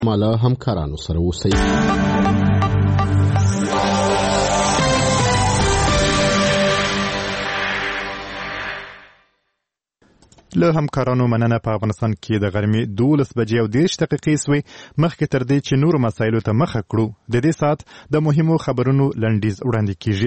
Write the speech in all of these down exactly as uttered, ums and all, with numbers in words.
مالا همکارانو سره اوسئ. له همکارانو مننه. په افغانستان کې د غرمې دولس بجې او دېرش دقیقې سوې. مخکې تر دې چې نورو مسایلو ته مخه کړو، د دې ساعت د مهمو خبرونو لنډیز وړاندې کیږي.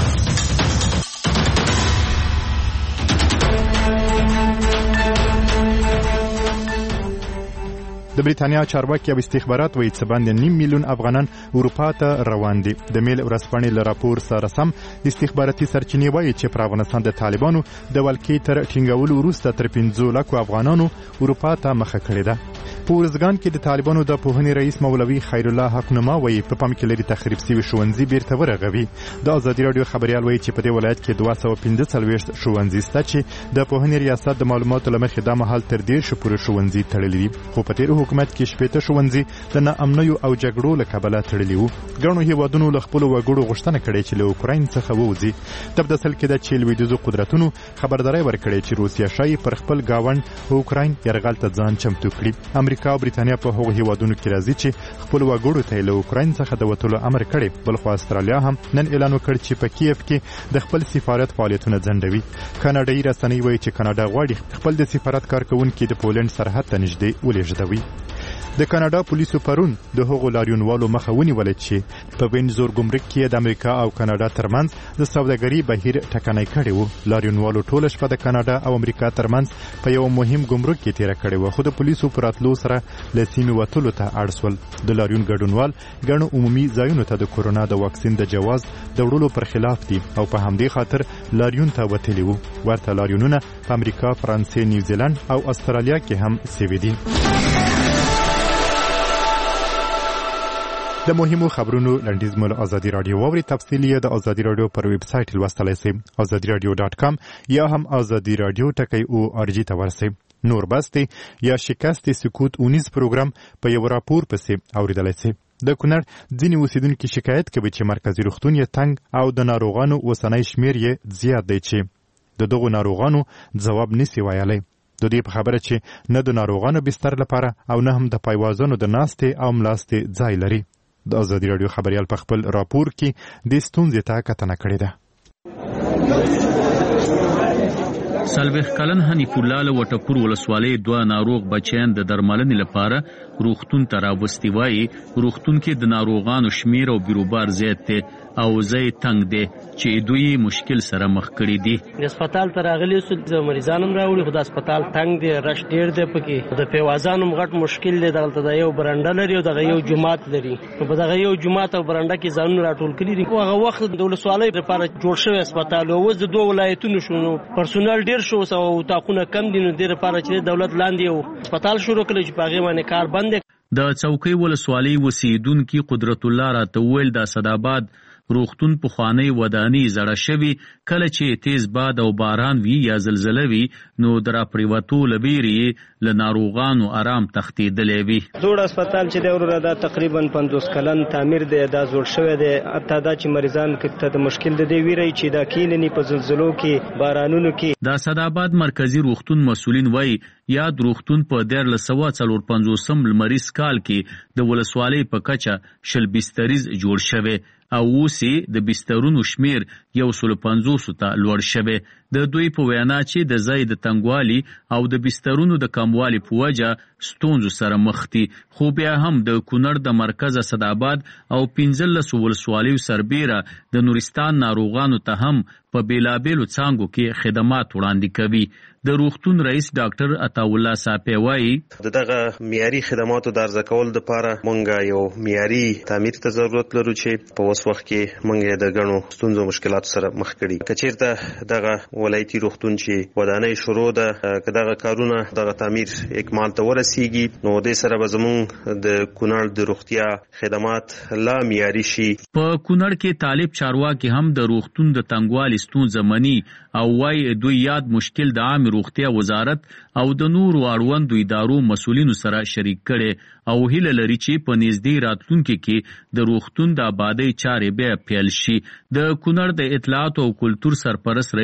د بریتانیا چارواکي او استخبارات وایي چې باندې نیم میلیون افغانان اروپا ته روان دي. د میل ورځپاڼې له راپور سره سم استخباراتي سرچینې وایي چې پر افغانستان د طالبانو د ولکې تر ټینګولو وروسته تر پنځو لکو افغانانو اروپا ته مخه کړې ده. په ارزګان کې د طالبانو د پوهنې رئیس مولوي خیر الله حقنما وایي په پام کې لري تخریب شوي ښوونځي بیرته ورغوي. د ازادي راډیو خبریال وایي چې په دې ولایت کې دوه سوه پنځه څلوېښت ښوونځي شته چې د پوهنې ریاست د معلوماتو له مخې دا مهال تر دېرشو پورې ښوونځي تړلي دي، خو په تېر حکومت کې شپېته ښوونځي د ناامنیو او جګړو له کبله تړلي وو. ګڼو هېوادونو له خپلو وګړو غوښتنه کړې چې له اوکراین څخه ووځي. تبدسل کې ده چې لویدیځو قدرتونو خبرداری ورکړې چې روسیه ښایي پر خپل ګاونډ اوکراین یرغل ته ځان چمتو کړي. امریکا او بریتانیا په هغو هېوادونو کې راځي چې خپل وګړو ته له اوکراین څخه د وتلو امر کړی. بلخو استرالیا هم نن اعلان وکړ چې په کیف کې د خپل سفارت فعالیتونه ځنډوي. کاناډایي رسنۍ وایي چې کاناډا غواړي خپل د سفارت کارکوونکي د پولنډ سرحد ته نږدې ولېږدوي. د کاناډا پولیسو پرون د هغو لاریونوالو مخه ونیوله چې په وینزور ګمرک کې د امریکا او کاناډا ترمنځ د سوداګرۍ بهیر ټکنی کړی و. لاریونوالو ټوله شپه د کاناډا او امریکا ترمنځ په یو مهم ګمرک کې تیره کړې وه، خو د پولیسو پر راتلو سره له سیمې وتلو ته اړ شول. د لاریون ګډونوال ګڼو عمومي ځایونو ته د کورونا د واکسین د جواز د وړلو پر خلاف دي او په همدې خاطر لاریون ته وتلي وو. ورته لاریونونه په امریکا، فرانسې، نیوزیلند او استرالیا کې هم سوي دي. د مهمو خبرونو لنډیز مو له ازادي راډیو واورئ. تفصیل یې د ازادي راډیو پر ویب سایټ لوستلی شئ، ازادي راډیو ډاټ کام، یا هم ازادي راډیو ټکی او ار جی ته ورسئ. نور بستې یا شکست سکوت اونیز پروګرام په یو راپور پسې اوریدلی شئ. د کونړ ځینې اوسیدونکي شکایت کوي چې مرکزي روغتون یې تنګ او د ناروغانو اوسنی شمیر یې زیات دی چې د دغو ناروغانو ځواب نشي ویلی. د دې په خبره چې نه د ناروغانو بستر لپاره او نه هم د پایوازانو د ناستې او ملاستې ځای لري. د ازادي راډیو خبریال په خپل راپور کې د ستونزې ته کتنه کړې ده. څلوېښت کلن حنیف الله له وټپور ولسوالۍ دوه ناروغ بچیان د درملنې لپاره روغتون ته راوستي. وایي روغتون کې د ناروغانو شمیر او بیروبار زیات دی او ځای تنګ دی چې دوی مشکل سره مخ کړي دي. د هسپتال ته راغلي سو د مریضانو راوړي، خو د هسپتال تنګ دی، رش ډیر دی، پکې د پیوازانو غټ مشکل دی. دلته د یو برنډه لري او دغه یو جماعت لري، په دغه یو جماعت او برنډه کې ځانونه راټول کړي دي. هغه وخت د ولسوالۍ لپاره جوړ شوی هسپتال او اوس د دوه ولایتونو شنو پرسونل ډیر شو او تاقونه کم دي، نو د لپاره چې دولت لاندې یو هسپتال شروع کړي چې په هغه باندې کار بند دی. د چوکۍ ولسوالۍ اوسیدونکي قدرت الله راته وویل د اسداباد روغتون پخوانی ودانۍ زړه شوي، کله چې تیز باد او باران وي یا زلزله وي نو د راپریوتو له بیرې له ناروغانو آرام تښتېدلی وي. زوړ هسپتال چې دی وروره دا تقریبا پنځوس کلن تعمیر دی، دا زوړ شوی دی. حتی دا چې مریضان ته د مشکل د دی ویری چې دا کینني په زلزلو کې بارانونو کې. د اسداباد مرکزی روغتون مسؤلین وایي یاد روغتون په دیارلس سوه څلور پنځوسم لمریز کال کې د ولسوالۍ په کچه شل بستریز جوړ شوی او اوس د بسترونو شمیر یو سل پنځوسو ته لوړ شوی. د دوی په وینا چې د ځای د تنګوالي او د بسترونو د کموالي په وجه ستونزو سره مخ دي، خو بیا هم د کونړ د مرکز اسداباد او پنځلسو ولسوالیو سربیره د نورستان ناروغانو ته هم په بیلابیلو څانګو کې خدمات وړاندې کوي. د روغتون رئیس ډاکټر عطاالله صافی وایي دغه معیاري خدماتو د عرضه کول لپاره مونږ یو معیاري تعمیر ته ضرورت لرو چې په اوس وخت کې مونږ د غنو ستونزو مشکلاتو سره مخ کړي. کچیرته دغه ولایتي روغتون چې ودانۍ شروع ده، کداغه کارونه دغه تعمیر اکمال ته ورسیږي نو د سره به زموږ د کونړ د روغتیا خدمات لا معیاري شي. په کونړ کې طالب چارواکي هم د روغتون د تنګوالي ستونزه مني او وايي دوی یاد مشکل د عام روغتیا وزارت او د نورو اړوندو ادارو مسؤلینو سره شریک کړي او هیله لري چې په نږدې راتلونکي کې د روغتون د آبادۍ چارې بیا پیل شي. د کونړ د اطلاعات او کلتور سرپرست رئیس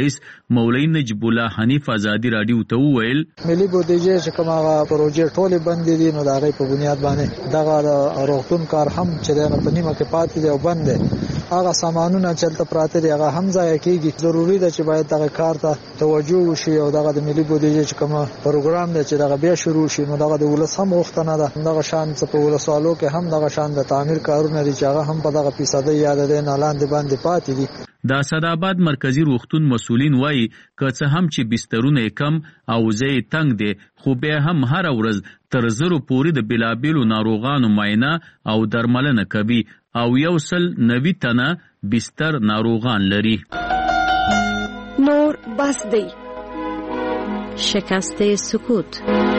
مولوی نجیب الله حنیف ازادي رادیو ته وویل ملي بودیجه چې کومه پروژې ټولې بندې دي نو دا غي په بنیاد باندې دغه روغتون کار هم چې د پنیمه کې پاتې دی او بند دی هغه سامانونه چلته پراته دي هغه هم ځای کېږي ضروری ده چې باید دغه کار ته توجه وشي او دغه د ملي بودیجه چې کومه پروګرام دی چې دغه بیا شروع شي نو دغه د ولس هم وختنه ده دغه شان څه په ولسوالو کې هم دغه شان د تعمیر کارونه دي چې هغه هم په دغه فیصدي یاد دي نه لاندې باندې پاتې دي. د اسداباد مرکزی روغتون مسؤلین وایي که څه هم چې بسترونه کم او ځای تنگ دي خو بیا هم هر ورځ تر زرو پورې د بلابلو ناروغانو معاینه او درملنه کوي او یو سل نوي تنه بستر ناروغان لري. نور بس دی شکست سکوت.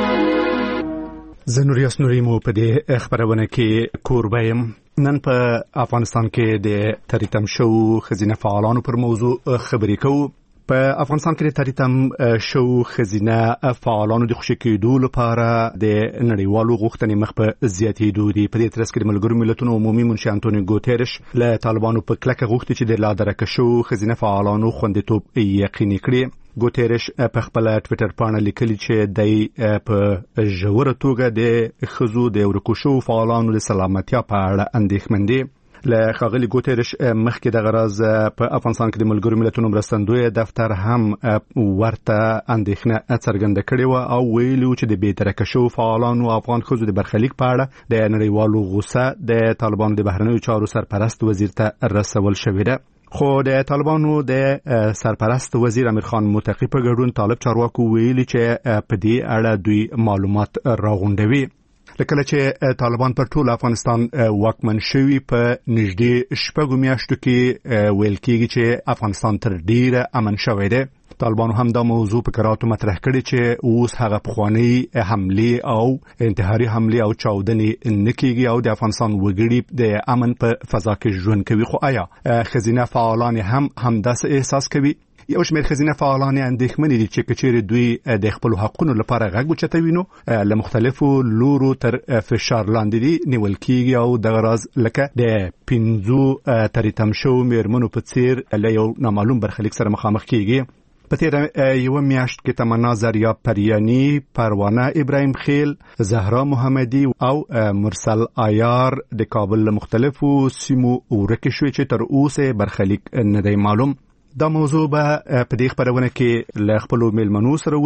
زنوریاس نوریمو په دې خبرونه کې کوربایم نن په افغانستان کې د تریتم شو خزینه فعالانو پر موضوع خبرې کوو. په افغانستان کې د تریتم شو خزینه فعالانو د خوشی کېدو لپاره د نړیوالو غوښتنې مخ په زیاتېدو دي. په دې ترڅ کې د ملګرو ملتونو عمومي منشي انټونیو ګوتيرش له طالبانو په کلکه غوښتي چې د لادرکه شو خزینه فعالانو خوندیتوب یقیني کړي. ګوتيرش په خپل ټوئیټر باندې لیکلي چې د په ژوره توګه د خزو د ورکوشو فعالانو د سلامتیا په اړه اندېښمن دي. له خاغلی ګوتيرش مخکې د غراز په افغانستان کې د ملګرو ملتونو مرستندوی دفتر هم ورته اندېښنه څرګنده کړې و او ویلو چې د بیترکه شو فعالانو افغان خزو د برخلیک په اړه د نړیوالو غوسه د طالبانو د بهرنیو چارو سرپرست وزیر ته رسول شوې ده. خو د طالبانو د سرپرست وزیر امیر خان متقی په ګډون طالب چارواکو ویلي چې په دې اړه دوی معلومات راغونډوي. لکه چې طالبان پر ټول افغانستان واکمن شوی په نږدې شپږو میاشتو کې ویل کېږي چې افغانستان تر ډیره امن شوی دی. طالبانو هم دا موضوع په کراتو مطرح کړي چې اوس هغه پخوانی حمله او انتحاري حمله او چاودنې نه کېږي او د افغانستان وګړي د امن په فضا کې ژوند کوي. خو آیا خزینه فعالان هم همداسې احساس کوي؟ یو شمېر خزینه فعالان اندېښمن دي چې کچېرې دوی د خپل حقونو لپاره غږ اوچتوي نو له مختلفو لورو تر فشار لاندې دي نیول کېږي او دغه راز لکه د پنځو تریتم شو میرمنو په څیر له یو نامعلوم برخلیک سره مخامخ کېږي. په تیر یو میاشت کې تمنا زریا پریانی، پروانه ابراهیم خیل، زهرا محمدی او مرسل عیار د کابل مختلفو سیمو ورکه شوې چې تر اوسه برخلیک نه دی معلوم. دا موضوع به په دې خبرونه کې له خپل میلمنو سره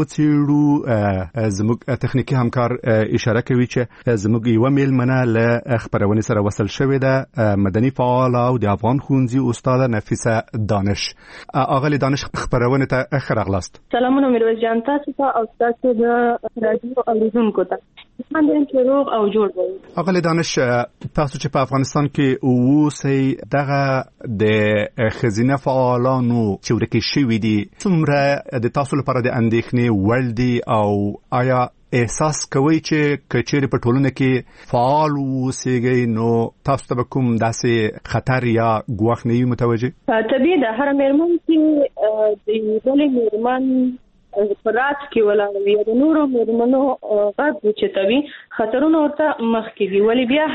وڅېړو. زموږ تخنیکی همکار اشاره کوي چې زموږ یو میلمنه له خبرونه سره وصل شوې ده، مدني فعال او د افغان ښوونځي استاد نفیسه دانش. اغلی دانش خبرونه ته ښه راغلاست. سلامونه میرویس جان، تاسو ته او تاسو د رادیو اوریدونکو ته. من چې روغ او جوړ وي. اغلی دانش، تاسو چې په افغانستان کې اوسئ دغه د خزینه فعالانو چې ورکه شوی دي څومره د تاسو لپاره د اندېښنې وړ دي او آیا احساس کوئ چې کچېرې په ټولنه کې فعال اوسئ نو تاسو ته کوم داسې خطر یا ګواښ نه وي متوجه؟ طبیعي ده، هر مېرمن چې د بلې مېرمن په راز کې ولاړ وي د نورو مېرمنو غږ اوچتوي خطرونه ورته مخکې دي. ولې بیا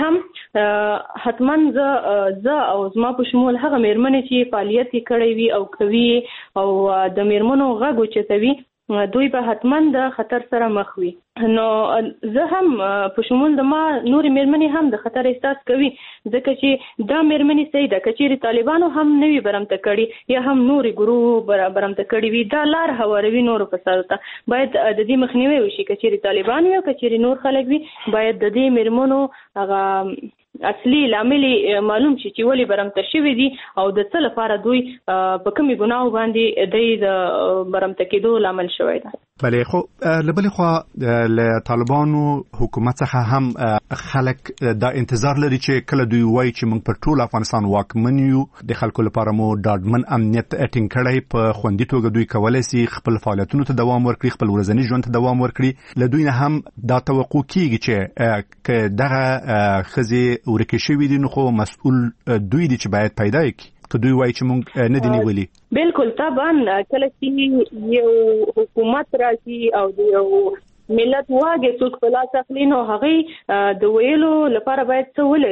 هم حتما زه زه او زما په شمول هغه مېرمنې چې فعالیت یې کړی وي او کوي او د مېرمنو غږ اوچتوي دوی به حتما د خطر سره مخ وي. نو زه هم په شمول د ما نورې مېرمنې هم د خطر احساس کوي، ځکه چې دا مېرمنې صحیح ده کچېرې طالبانو هم نه وي برمته کړي یا هم نورې ګروه برمته کړي وي، دا لار هواروي نورو فسادو ته. باید د دې مخنیوی وشي، کچېرې طالبان وي او کچېرې نور خلک وي باید د دې مېرمنو هغه اصلي لامل معلوم شي چې ولې برمته شوي دي او د څه لپاره دوی په کومې ګناهو باندې دوی د برمته کېدو لامل شوی ده. بله، خو له بلې خوا له طالبانو حکومت څخه هم خلک دا انتظار لري چې کله دوی وایي چې موږ پر ټول افغانستان واکمن یو، د خلکو لپاره مو ډاډمن امنیت ټینګ کړی، په خوندي توګه دوی کولی سي خپل فعالیتونو ته دوام ورکړي، خپل ورځني ژوند ته دوام ورکړي. له دوی نه هم دا توقع کیږي چې که دغه ښځې ورکې شوي دي نو خو مسؤل دوی دي چې باید پیدا کړي که دوی وایي چې موږ نه دي نیولي. بالکل طبعا کله چې یو حکومت راځي او د یو ملت واګې څوک په لاس اخلي نو هغه د ویلو لپاره باید څه ولري.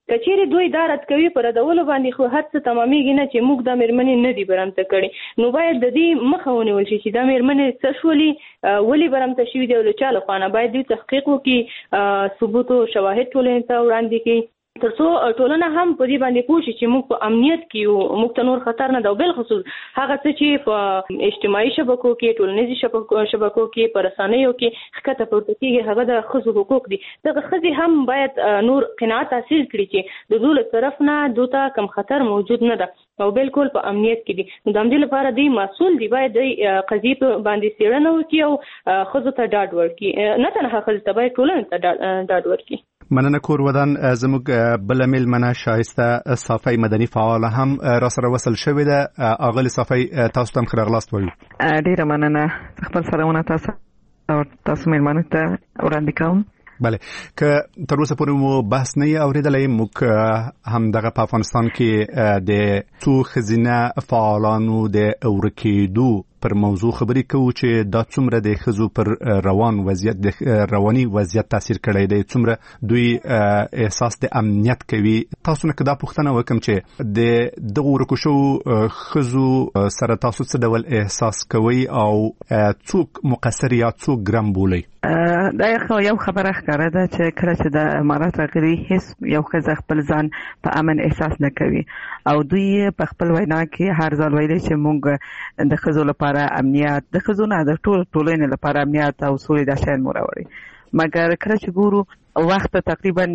کچېرې دوی دا رد کوي پر ردولو باندې خو هر څه تمامېږي نه چې موږ دا مېرمنې نه دي برمته کړي، نو باید د دې مخه ونیول شي چې دا مېرمنې څه شولي، ولې برمته شوي دي او له چا لخوا نه، باید دوی تحقیق وکړي، ثبوت او شواهد ټولنې ته وړاندې کړي تر څو ټولنه هم په دې باندې پوه شي چې موږ په امنیت کې یو، موږ ته نور خطر نه ده. او بالخصوص هغه څه چې په اجتماعي شبکو کې، ټولنیزو شبکو شبکو کې، په رسنیو کې ښکته پورته کېږي، هغه د ښځو حقوق دي. دغه ښځې هم باید نور قناعت حاصل کړي چې د دوی له طرف نه دوی ته کم خطر موجود نه ده او بالکل په امنیت کې دي. نو د همدې لپاره دوی مسؤل دي، باید د قضیې په باندې څېړنه وکړي او ښځو ته ډاډ ورکړي، نه تنها ښځو ته، باید ټولنې ته ډاډ ورکړي. مننه کور ودان. زموږ بل میلمنه شایسته صافی مدني فعال هم را سره وصل شوې ده. اغلی صافی تاسو ته ښه راغلاست وایو. ډیره مننه، خپل سلامونه تاسو او تاسو میلمنو ته وړاندې کوم. بله، که تر اوسه پورې مو بحث نه یې اورېدلی، موږ هم دغه په افغانستان کې د څو ښځینه فعالانو د ورکېدو پر موضوع خبرې کوو چې دا څومره د ښځو پر روان وضعیت، د رواني وضعیت تاثیر کړی دی، څومره دوی احساس د امنیت کوي. تاسو نه که دا پوښتنه وکړم چې د دغو ورکو شوو ښځو سره تاسو څه ډول احساس کوئ او څوک مقصر یا څوک ګرم بولئ؟ دا یو خبره ښکاره ده چې کله چې د امارات راغلي هیڅ یو ښځه خپل ځان په امن احساس نه کوي او دوی په خپل وینا کې هر ځل ویلي چې موږ د ښځو لپاره امنیت، د ښځو نه د ټول ټولنې لپاره امنیت او سولې دا شیان مو راوړي. مګر کله چې ګورو وخت تقریبا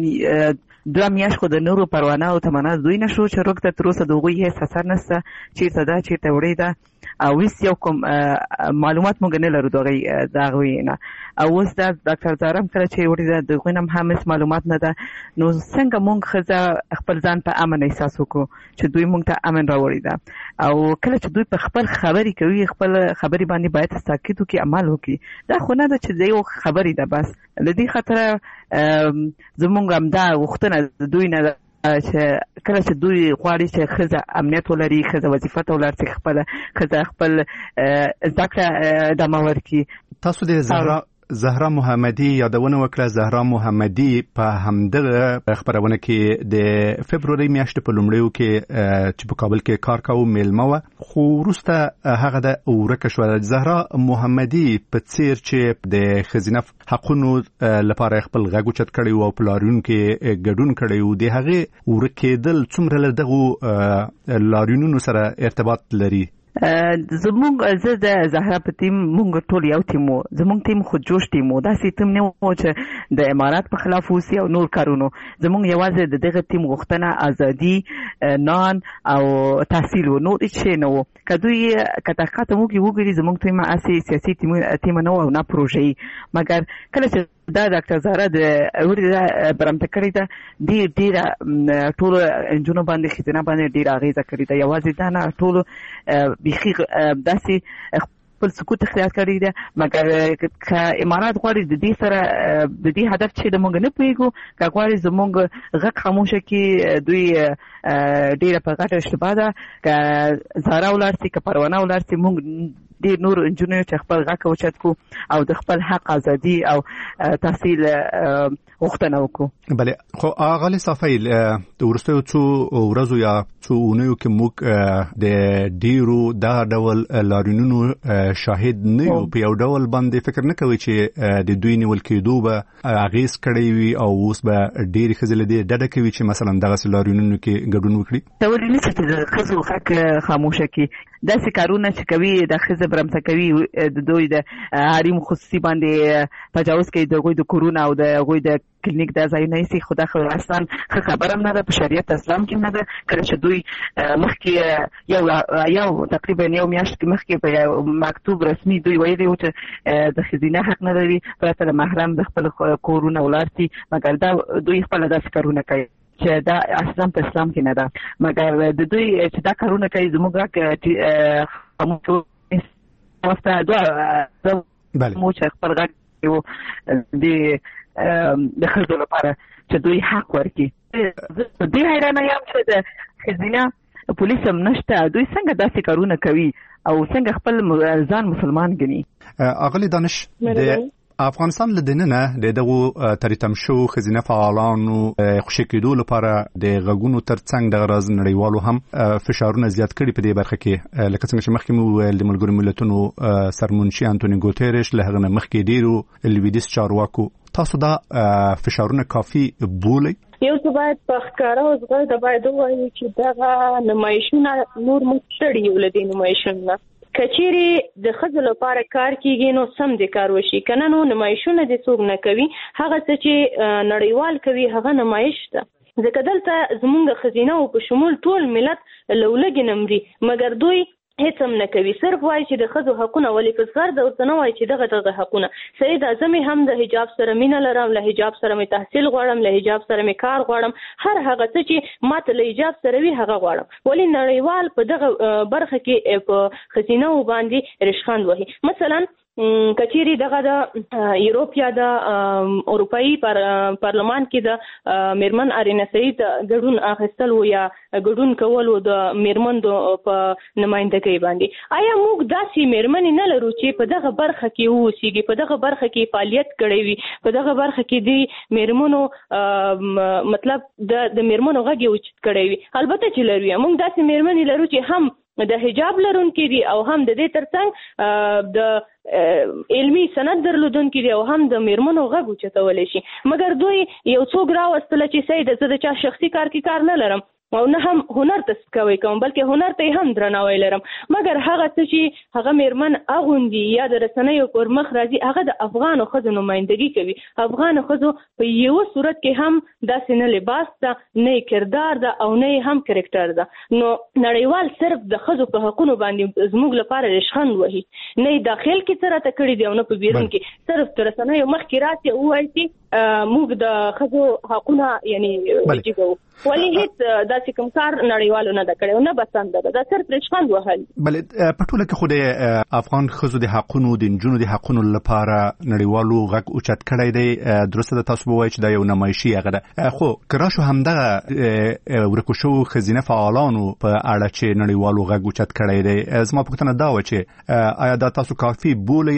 دوه میاشت خو د نورو پروانه او تمنا دوی نشو چې روک ته تر اوسه د هغوی هېڅ اثر نشته، چېرته ده چېرته وړې ده او هېڅ یو کوم معلومات موږ نه لرو د هغوی نه. او اوس دا ډاکټر زهرا کله چې وړې ده د هغوی نه هم هېڅ معلومات نه ده. نو څنګه موږ ښځه خپل ځان په امن احساس وکړو چې دوی موږ ته امن راوړي ده. او کله چې دوی په خپل خبرې کوي، خپل خبرې باندې باید تاکید وکړي، عمل وکړي. دا خو نه ده چې د یو خبرې ده بس. له دې خاطره زموږ همدا غوښتنه دوی نه ده چې کله چې دوی غواړي چې ښځه امنیت ولري، ښځه وظیفه ته ولاړ شي، خپله ښځه خپل زده کړه ادامه ورکړي. تاسو د زهرا زهرا محمدي یادونه وکړه. زهرا محمدي په همدغه خبرونه کې د فبروري میاشتې په لومړیو کې چې په کابل کې کار کاوه میلمه وه، خو وروسته هغه د ورکه شوه. زهرا محمدي په څیر چې د ښځینه حقونو لپاره خپل غږ اوچت کړی و او په لاریون کې ګډون کړی و، د هغې ورکېدل څومره له دغو لاریونونو سره ارتباط لري؟ زمونږ زه د زهرا په ټیم مونږ ټول یو ټیم وو، زمونږ ټیم خودجوش ټیم وو، داسې ټیم نه وو چې د امارات په خلاف اوسي او نور کارونو. زمونږ یوازې د دغه ټیم غوښتنه ازادي، نان او تحصیل و، نور هېڅ شی نه وو. که دوی که تحقیقات موږ وګوري زمونږ ټیم هسې سیاسي ټیم نه وو او نه پروژه‌ایي. مګر کله چې دا ډاکټر زهرا د وړې برمته کړې ده، ډېر ډېره ټولو نجونو باندې، ښځینه باندې ډېره اغېزه کړې ده. یوازې دا نه، ټولو بیخي داسې خپل سکوت اختیار کړی ده. مګر که امارات غواړي د دې سره د دې هدف چې د موږ نه پوهېږو، که غواړي زموږ غږ خاموشه کړي، دوی ډېره په غټه اشتباه ده. که زهرا ولاړ شي، که پروانه ولاړ شي، موږ ډېر نور نجونې چې خپل غږ اوچت کړو او د خپل حق، ازادي او تحصیل غوښتنه وکړو. بله، خو اغلی صافی د وروستیو څو ورځو یا څو اونیو کې موږ د ډېرو دغه ډول لاریونونو شاهد نه یو. په یو ډول باندې فکر نه کوي چې د دوی نیول کېدو به اغېز کړی وي او اوس به ډېرې ښځې له دې ډډه کوي چې مثلا دغسې لاریونونو کې ګډون وکړي؟ ته ولې نه چې د ښځو غږ خاموشه کړي؟ داسې کارونه چې کوي د ښځې برمته کوي، د دوی د حریم خصوصي باندې تجاوز کوي، د هغوی د کورونه او د هغوی د کلینیک دا ځایونه ایسي. خو دا خو اصلا ښه خبره هم نه ده، په شریعت اسلام کې نه ده. کله چې دوی مخکې یو یو تقریبا یو میاشت مخکې په یو مکتوب رسمي دوی ویلي وو چې د ښځینه حق نه لري پرته له محرم د خپل کورونه ولاړ شي. مګر دا دوی خپله داسې کارونه کوي چې دا اصلا په اسلام کې نه ده. مګر د دوی چې دا کارونه کوي زموږ واسطه دوه مو چې خپل غږ یو د د ښځو لپاره چې دوی حق ورکړي. زه ډېر حیرانه یم چې د ښځینه پولیس هم نشته، دوی څنګه داسې کارونه کوي او څنګه خپل ځان مسلمان ګڼي؟ اغلی دانش، د افغانستان لدننه د دغه تریتم شو خزینه فعالانو خوشی کېدو لپاره د غږونو ترڅنګ د غراز نړیوالو هم فشارونه زیات کړي په دې برخه کې لکه څنګه چې مخکې مو ویل د ملګرو ملتونو سرمنشي انټونی ګوتيريش له هغه مخکې ډیرو لویدیس چارواکو تاسو دا فشارونه کافي بولئ؟ یو څه باید په ښکاره او زغر د باید وایي چې دغه نمایشونه نور مستړي یو لدی نمایشونه کچيري د خځو لپاره کار کیږي نو سم د کار وشي کنه نو نمایشونه د څوک نه کوي هغه څه چې نړیوال کوي هغه نمایش ده ځکه دلته زمونږ خزینه او په شمول ټول ملت لولګي نمري مګر دوی هیڅ هم نه کوي صرف وایي چې د خځو حقونه ولې په سر د ورته وایي چې دغه دغه حقونه سید اعظم هم د حجاب سره مینه لرم له حجاب سره مې تحصیل غواړم له حجاب سره مې کار غواړم هر هغه څه چې ماته له حجاب سره وي هغه غواړم ولې نړیوال په دغه برخه کې په خزینه وباندې رشخند وهي مثلا کچيري دغه د یورپیا د اروپאי پارلمان کې د میرمن ارینا سعید ګډون اخیستل و یا ګډون کول د میرمن په نمائندګۍ باندې آیا موږ داسې میرمن نه لرو چې په دغه برخه کې اوسېږي په دغه برخه کې فعالیت کړي وي په دغه برخه کې د میرمنو مطلب د د میرمنو غږ اوچت کړي وي البته چې لرو موږ داسې میرمن لرو چې هم د حجاب لرونکي دي او هم د دې ترڅنګ د علمي سند درلودونکي دي او هم د میرمنو غږ اوچتولی شي مګر دوی یو څوک راوستله چې سید زه د چا شخصي کار کې کار نه لرم او نه هم هنر ته سکوي کوم بلکې هنر ته هم درناوی لرم مګر هغه څه چې هغه میرمن اغوندي یا د رسنیو پر مخ راځي هغه د افغان ښځو نمائندګي کوي افغان ښځو په یو صورت کې هم داسې نه لباس ده نه کردار ده او نه هم کرکټر ده نو نړیوال صرف د ښځو په حقوقو باندې زموږ لپاره رشخند وهي نه داخل کې سره ته کړی دی او نه په بیرون کې صرف تر رسنیو مخ کې راځي او وایي چې موږ د ښځو حقوقونه یعنی وجیږو ولی هیڅ داسې کوم کار نړیوالو نه د کړو نه بسند ده دا صرف رشخند وهل بلې په ټوله کې خو د افغان ښځو د حقوقو د نجونو د حقوقو لپاره نړیوالو غږ اوچت کړی دی درسته ده تاسو وایي چې دا یو نمایشي هغه ده خو که راشو همدغه ورکو شوو ښځینه فعالانو په اړه چې نړیوالو غږ اوچت کړی دی زما پوښتنه دا وه چې آیا دا تاسو کافي بولئ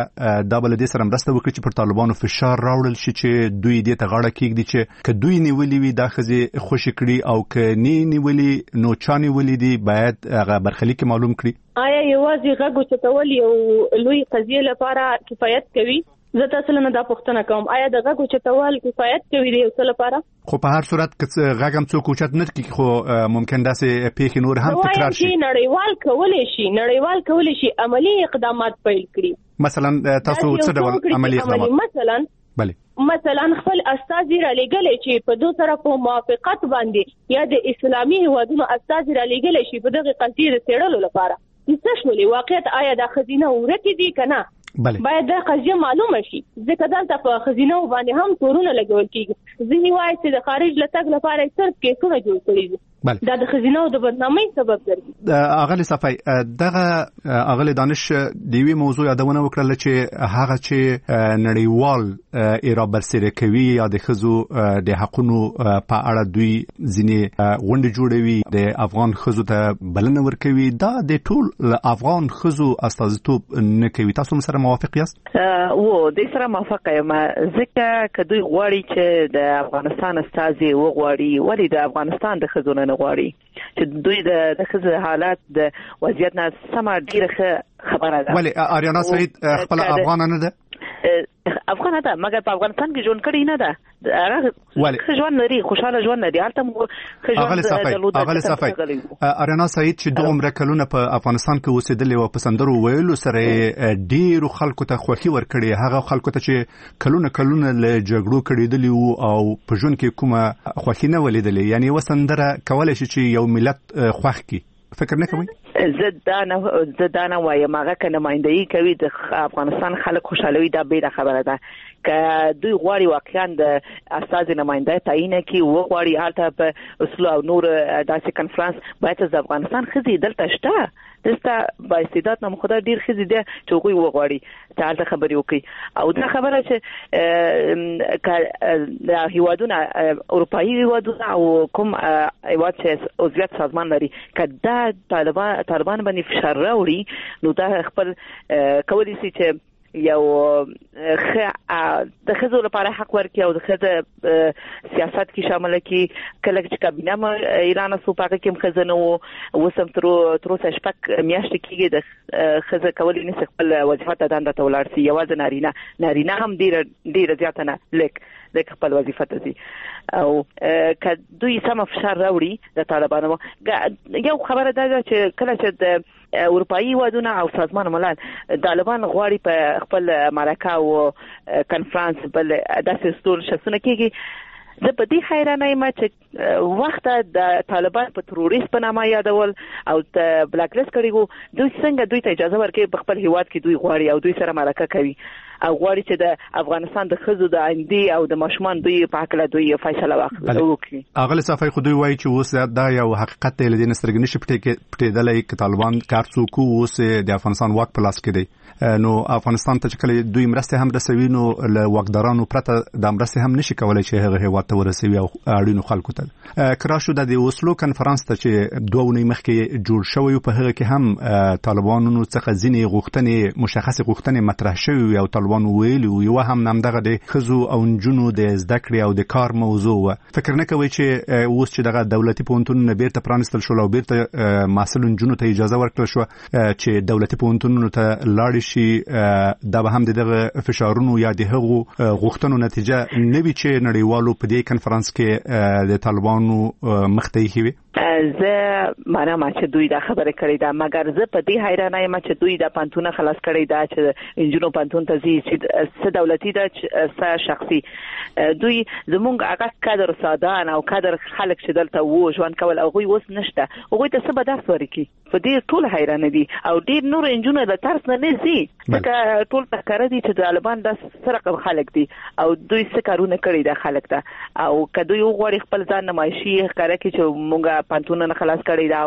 دا به له دې سره مرسته وکړي چې پر طالبانو فشار راوړل شي چې دوی دې ته غاړه کېږدي چې که دوی نیولي وي دا ښځې خوشي کړي او که نه نیولي نو چا نیولي دي باید هغه برخلیک معلوم کړي آیا یوازې غږ اوچتول یو لوی قضیې لپاره کفایت کوي زه تاسو نه دا پوښتنه کوم آیا د غږ اوچتول کفایت کوي د یو څه لپاره خو په هر صورت که غږ هم څوک اوچت نه کړي خو ممکن داسې پیښې نور هم تکرار شي نړیوال کولی شي نړیوال کولی شي عملی اقدامات پیل کړي مثلا تاسو څه ډول عملی اقدامات مثلا بله مثلا خپل استازي را لګلې چې په دوه سره په موافقت باندې یا د اسلامي هیوادونو استازي را لګلې شي په دغه قضیه د څېړلو لپاره څه شولې واقعیت آیا د خزینه ورته دي کنه بله باید دا قضیه معلومه شي ځکه دلته په خزینه باندې هم تورونه لګول کیږي ځینې وایي چې د خارج لتګ لپاره صرف کیسونه جوړ کړي دي دا د خزینه او د بدنامۍ سبب ګرځي اغلی صفای دغه اغلی دانش د یوې موضوع یادونه وکړه چې هغه چې نړیوال ایرا برسره کوي یا د ښځو د حقوقو په اړه دوی ځینې غونډې جوړوي د افغان ښځو ته بلنه ورکوي دا د ټول افغان ښځو استازیتوب نه کوي تاسو سره موافق یاست و د سره موافق یم ځکه که دوی غواړي چې د افغانستان استازي وغواړي ولی د افغانستان د ښځو نه غواړي چې دوی د ښځو حالات د وضعیت نه سمه ډیره خبره ده ولی آریانا سعید خپل افغان نه ده افغان ده مګر په افغانستان کې ژوند کړی نه ده هغه ژوند لري خوشاله ژوند لري هلته مو اغلی صفای اغلی صفای آریانا سعید چې دوه عمره کلونه په افغانستان کې اوسېدلې او په سندرو ویلو سره ډیرو خلکو ته خوښي ورکړي هغه خلکو ته چې کلونه کلونه له جګړو کړېدلي وو او په ژوند کې کومه خوښي نه ولیدلې یعنی یوه سندره کولی شي چې یو ملت خوښ کړي فکر نه کوئ زه دا نه زه دا نه وایم هغه که نمایندګي کوي د افغانستان خلک خوشحالوي دا بېله خبره ده که دوی غواړي واقعا د استازي نماینده تعیین کړي وغواړي هلته په اصلو او نور داسې کنفرانس باید د افغانستان ښځې دلته شته دلته با استعداد نه خدای ډېر ښځې دي چې هغوی وغواړي چې هلته خبرې وکړي او دا خبره چې که د هیوادونه اروپایي هیوادونه او کوم هیواد چې عضویت سازمان لري که دا طالبان طالبان باندې فشار راوړي نو دا خپل کولی شي چې یو د خزو لپاره حق ورکړي او د خزه سیاست کې شامل کړي کله چې کابینه اعلان سو پاکه کې خزنه او وسم تر تر څه شپک میاشتې کې د خزه کولې نه خپل وظیفه ته دنده تولار سي یوازې نارینه نارینه هم ډیر ډیر زیات نه لیک د خپل وظیفه ته دي او ک دوی سم فشار راوړي د طالبانو یو خبره ده چې کله چې د اروپאי ودونه او سازمان ملل طالبان غواړي په خپل مرکه او کنفرانس بل داسې ستور شسونه کېږي زه په دې حیرانه یم چې وخت د طالبان په تروریست په نامه یادول او د بلاک لیست کړي وو دوی څنګه دوی ته اجازه ورکړي په خپل هیواد کې دوی غواړي او دوی سره مرکه کوي او غواړي چې د افغانستان د خزو د آینده او د ماشومان دوی په حق له دوی فیصله وکړي. اغل صفای خو دوی وایي چې اوس دا یو حقیقت دی لدې نسترګ نشي پټېدلای چې طالبان کار څوک اوس د افغانستان واک په لاس کې دی نو افغانستان ته کله دوی مرسته هم رسوي نو له واکدارانو پرته د مرسته هم نشي کولای چې هغه هیواد ته ورسوي او اړینو خلکو ته کراشو د اوسلو کنفرانس ته چې دوه ونې مخکې جوړ شوی په هغه کې هم طالبانو څخه ځینې غوښتنې مشخص غوښتنې مطرح شوی او طالبان ویلو یو هم نامدغه د خزو او نجونو د زده کړې او د کار موضوع و فکر نه کوي چې اوس چې دغه دولتي پونتونونه بیرته پرانستل شو او بیرته مسؤل نجونو ته اجازه ورکړل شو چې دولتي پونتونونو ته لاړ شي دا به هم دغه فشارونو یا د هغو غوښتنو نتیجه نه وي چې نړیوالو په دې کنفرانس کې د طالبانو مخته وي. زه معلومه چې دوی دا خبره کړې ده مګر زه په دې حیرانه یم چې دوی دا پانتونه خلاص کړی دا چې انجونو پانتون ته زی چې دولتي ده چې شخصي دوی زمونږ هغه کادر سادهان او کادر خلک چې دلته وو ژوند کول او غوي وس نشته هغه ته څه به درس ورکړي په دې ټول حیرانه دي او ډیر نور انجونو د ترس نه نه زی ځکه ټول تکره دي چې طالبان د سرقه خلک دي او دوی څه کارونه کړی د خلک ته او کدوې وغوړي خپل ځان نمایشي ښکاره کوي چې مونږه پانتونه نه خلاص کړی دا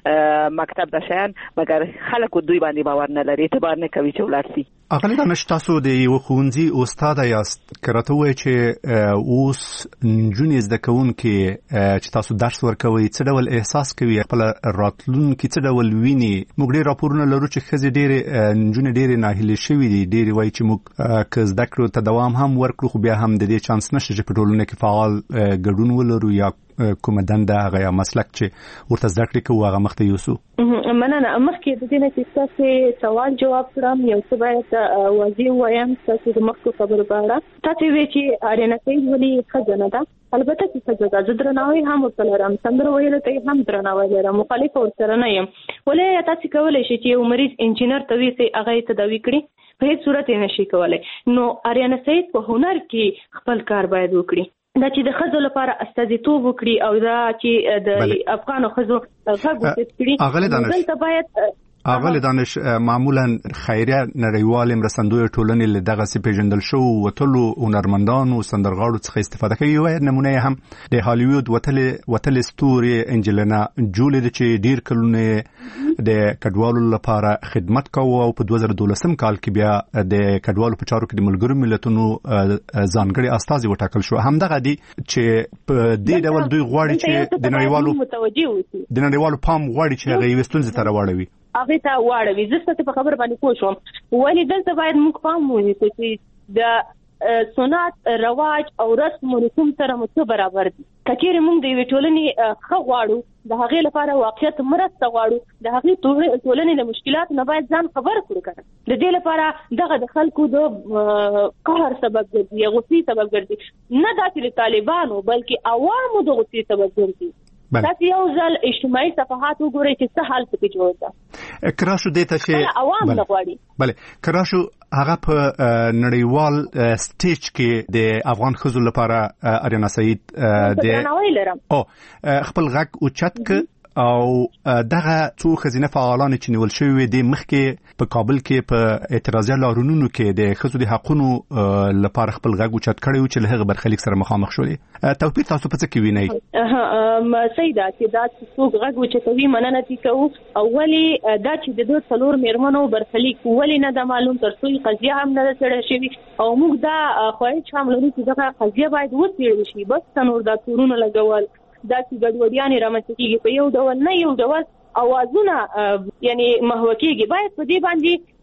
او مکتب د شان مګر خلک دوی باندې باور نه لري اعتبار نه کوي چې ولرسي. اغلی دانش تاسو د یو ښوونځي استاد یاست کراته وای چې اوس نجونې زده کوونکې چې تاسو درس ورکوي څه ډول احساس کوي خپل راتلونکي څه ډول ویني موږ ډېر راپورونه لرو چې ښځې ډېرې نجونې ډېرې ناهیلې شوي دي ډېرې وایي چې موږ که زده کړو ته دوام هم ورکړو خو بیا هم د دې چانس نشته چې په ټولنه کې فعال ګډون ولرو یا کومه دنده هغه یا مسلک چې ورته زده کړې کوو هغه مخته یوسو. مننه مخکې د دې نه چې تاسو سوال جواب کړم یو څه باید واضح وایم تاسو د مخکې خبرو په اړه تاسو وی چې اړینه کوي ولې خزانه ده البته چې څنګه د درناوي هم وکړم څنګه ویل ته هم درناوي لرم مخالف ورسره نه یم ولې تاسو کولای شئ چې یو مریض انجینر ته وی سي هغه تداوی کړي په هیڅ صورت نه شي کولای نو اړینه سید په هنر کې خپل کار باید وکړي دا چې د خزو لپاره استازیتوب وکړي او دا چې د افغان خزو غږ وکړي دلته باید اغلی دانش معمولا خیریه نړیوال مرستندوی ټولنې له دغه سي پیژندل شو وټلو هنرمندانو سندرغاړو څخه استفاده کوي یو نمونه هم د هالیوود وټل وټل ستوري انجلینا جولی د چې ډیر کلونه د کډوالو لپاره خدمت کوي او په دوه زره دولسم کال کې بیا د کډوالو په چارو کې د ملګرو ملتونو ځانګړي استازي وټاکل شو همدغه دي چې په دې ډول دوی غواړي چې د نړیوالو د نړیوالو پام غواړي چې هغه وستونځ تر واړوي هغه ته واړوي زه څه په خبر باندې پوه شوم ولې دلته باید موږ پام ونیسو چې د سنت رواج او رسم و رسوم سره مو برابر دي کچېرې موږ د یوې ټولنې ښه غواړو د هغې لپاره واقعیت مرسته غواړو د هغې ټولنې د مشکلاتو نه باید ځان خبر کړو کنه د دې لپاره دغه د خلکو د قهر سبب ګرځي غصې سبب ګرځي نه دا چې د طالبانو بلکې عوامو د غصې سبب ګرځي تاسو یو ځل اجتماعي صفحات وګورئ چې څه حال پکې جوړ ده کراشو دته چې عوام نه غواړي بله کراشو هغه په نړیوال سټیج کې د افغان خزو لپاره اریانا سعید د او خپل غږ اوچت ک او دغه څو خزینه فعالان چې نیول شوی دي مخکې په کابل کې په اعتراضي لارونونو کې د خزو د حقونو لپاره خپل غږ اوچت کړی و چې له هغه برخلیک سره مخامخ شولې توپیر تاسو په څه کې وینئ؟ سیدا چې دا څوک غږ اوچتوي مننه دي کوو او ولی دا چې د دوه څلور میرمنو برخلیک ولی نه د معلوم تر څو قضیه هم نه سره شوی او موږ دا خواهش هم لرو چې دا قضیه باید وڅېړل شي بس تنور دا تورونه لګول دا چې ګډوډیانې رامنځته کېږي په یو ډول نه یو ډول اوازونه یعنی محو کېږي باید په دې باندې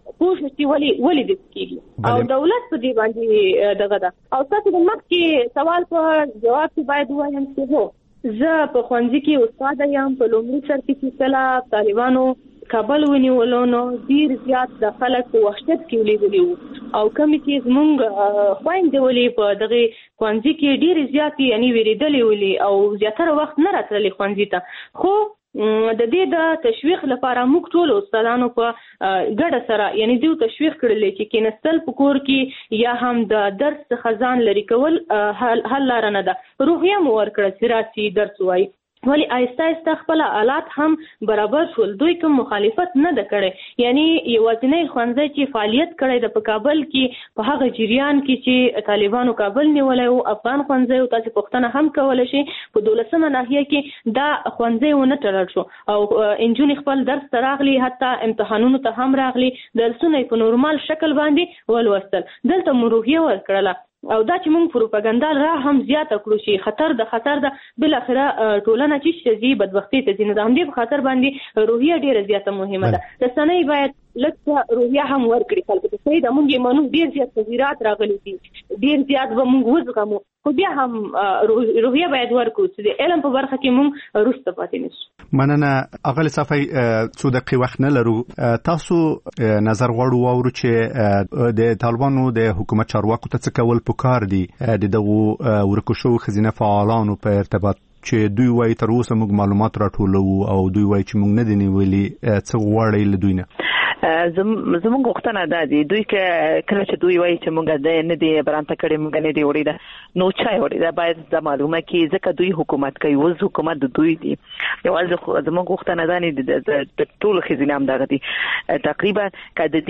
پوه شي ولی ولی د کیږي او دولت په دې باندې دغه ده او تاسو د مخ کې سوال په جواب کې باید وایم چې هو زه په ښوونځي کې استاد یم په لومړي سر کې چې کله طالبانو کابل ونیولو نو ډیر زیات د خلک په وحشت کې ولیدلی او کوم چې زمونږ خويندې ولې په دغه ښوونځي کې ډیر زیات یعنی ویریدلې ولې او زیاتره وخت نه راتللی ښوونځي ته خو د دې د تشویق لپاره موږ ټول استادانو په ګډه سره یعنی دوی تشویق کړل چې کینستل په کور کې یا هم د درس خزان لري کول حل لار نه ده روحیه مو ورکړه چې راسي درس وای ولی آیسته آیسته خپل آلات هم برابر شول دوی کوم مخالفت نه ده کړي یعنی یوازینی ښوونځی چې فعالیت کړی د په کابل کې په هغه جریان کې چې طالبانو کابل نیولای او افغان ښوونځی او تاسو پوښتنه هم کولای شي په دولسمه ناحیه کې دا ښوونځی ونه تړل شو او انجونی خپل درس تراغلي حتی امتحانونو ته هم راغلي درسونه په نورمال شکل باندې ولوستل دلته مروحیه ورکړله او دا چې موږ پروپاګاندا را هم زیاته کړو چې خطر د خطر د بل اخره ټولنه چې شي بدبختی ته ځینې د همدې په خاطر باندې روحیه ډیره زیاته مهمه ده د سنۍ باید لکه روحیه هم ورکړي خلکو ته صحیح ده موږ منو ډیر زیات تغیرات راغلي دي ډیر زیات به موږ وزغمو خو بیا هم روحیه باید ورکړو چې د علم په برخه کې موږ وروسته پاتې نشو مننه اغل صفای څو دقیقې وخت نه لرو تاسو نظر غواړو واورو چې د طالبانو د حکومت چارواکو ته څه کول پکار دي د دغه ورکوشو خزینه فعالانو په ارتباط چې دوی وايي تر اوسه موږ معلومات راټولو او دوی وايي چې موږ نه دي نیولي څه غواړي له دوی نه زموږ وختونه دا دي دوی کله چې دوی وايي چې موږ د نه دي برانته کړي موږ نه دي وړي دا نو چا وړي دا باید د معلومه کې ځکه دوی حکومت کوي وز حکومت د دوی دي یوازې زموږ وختونه دا نه د ټول خزینه هم دغه دي تقریبا کله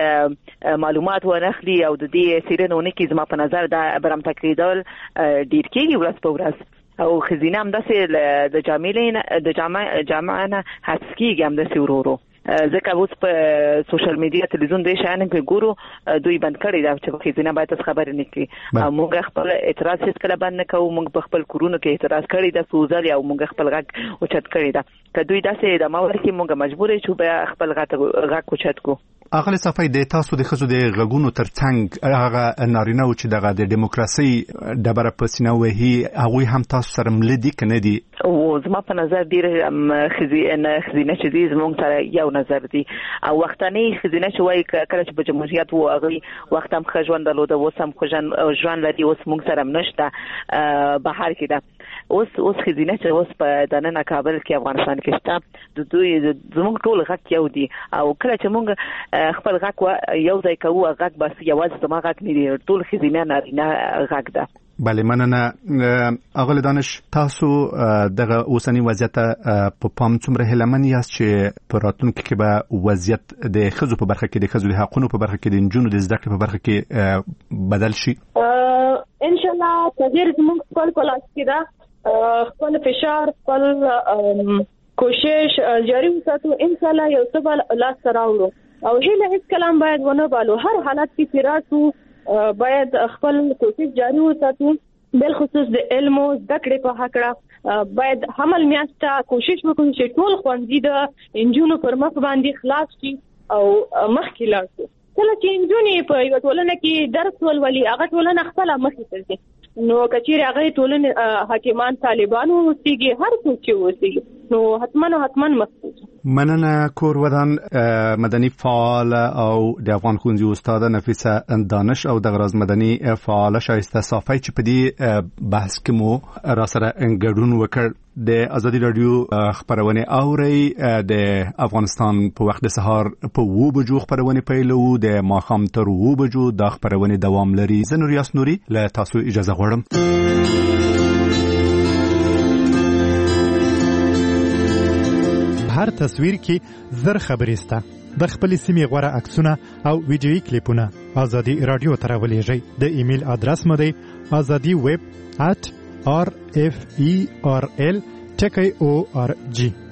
دې معلومات ورخلي او د دې سیرنونه کې زما په نظر دا برانته کېدل ډیر کېږي ورځ په ورځ او خزینه هم داسې د جامعین د جامع جامعانه هڅکیږي هم داسې ورورو ځکه اوس په سوشل میډیا تلویزیون د شانن کې ګورو دوی بند کړی دا چې خزینه باید خبرې نه کوي موږ خپل اعتراض هیڅ کله بند نه کوو موږ په خپل کورونو کې اعتراض کړی دا سوزل او موږ خپل غږ اوچت کړی دا که دوی داسې د ماور کې موږ مجبور یو چې خپل غږ اوچت کو اغلی صفای د تاسو د خزو د غږونو ترڅنګ هغه نارینه او چې دغه د دیموکراسي د بر په سینه وهي هغه هم تاسو سره ملدي کنه دي او زما په نظر ډیر خزینه خزینه چې دي زموږ سره یو نظر دي او وختاني خزینه چې وای کله چې په جمهوریت وو هغه وخت هم خژوند درلوده اوس هم خژوند ژوند لري اوس موږ سره نشته بهر کې ده اوس اوس خزینه چې اوس په دننه کابل کې افغانستان کې شته د دوی زموږ ټول غږ یو دي او کله چې موږ خپل غږ یو ځای کوو غږ بس یوازې زما غږ نه دی ټول خزینه نارینه غږ ده بله مننه اغل دانش تاسو دغه اوسنی وضعیت په پام څومره هلمن یاست چې په راتلونکي کې به وضعیت د خزو په برخه کې د خزو د حقوقو په برخه کې د انجونو د زده کړې په برخه کې بدل شي ان شاء الله تغیر زموږ خپل کلاس کې دا خپل فشار خپل کوشش جاری وساتو ان شاء الله یو څه لاس راوړو او هله هیڅ کلام باید ونه بالو هر حالت کې پیراتو باید خپل کوشش جاری وساتو بل خصوص د علم او زده کړې په حق باید حمل میاشته کوشش وکړو چې ټول خوندې د انجونو پر مخ باندې خلاص شي او مخکې لاړ شي کله چې انجونې په یو ټولنه کې درس ولولي هغه ټولنه خپل مخې ته نو کچېره هغه ټولنه حاکمان طالبانو اوسېږي هر څوک چې اوسېږي نو حتماً حتماً مخکې مننه کور ودان مدني فعال او د افغان ښوونځي استاد نفیسه دانش او د غراز مدني فعال شایسته صافی چې په دې بحث کې مو را سره ګډون وکړ د ازادي رادیو خبرونه اوري د افغانستان په وخت د سهار په وو بجو خبرونه پیلو د ماخام تر وو بجو د خبرونه دوام لري زنور یاس نوري له تاسو اجازه غواړم هر تصویر کې زر خبرې سته د خپل سیمې غوړه عکسونه او ویډیوي کلیپونه ازادي رادیو ته راولېږئ د ایمیل ادرس مو دی azadi web at r f e r l t k o r g